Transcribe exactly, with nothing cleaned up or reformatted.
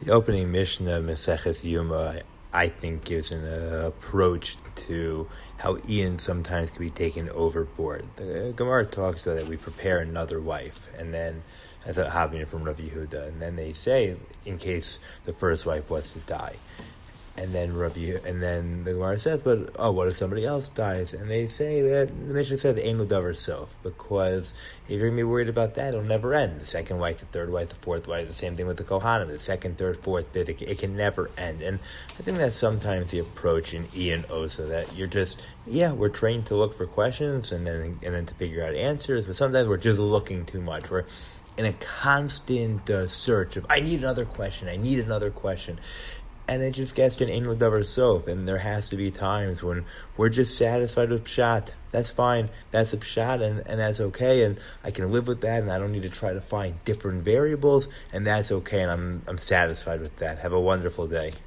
The opening Mishnah, Maseches Yuma, I think gives an uh, approach to how Ian sometimes can be taken overboard. The Gemara talks about that we prepare another wife, and then as a Havina from Rav Yehuda, and then they say in case the first wife was to die. And then Rav Yehuda, and then the Gemara says, but oh, what if somebody else dies? And they say that the Mishnah said the Ein Davar Sof, because if you're gonna be worried about that, it'll never end. The second wife, the third wife, the fourth wife, the same thing with the Kohanim, the second, third, fourth, fifth, it, it can never end. And I think that's sometimes the approach in E and Osa, that you're just, yeah, we're trained to look for questions and then and then to figure out answers, but sometimes we're just looking too much. We're in a constant uh, search of, I need another question, I need another question. And it just gets to an Ein Davar Sof, and there has to be times when we're just satisfied with Pshat. That's fine. That's a Pshat, and, and that's okay, and I can live with that, and I don't need to try to find different variables, and that's okay, and I'm I'm satisfied with that. Have a wonderful day.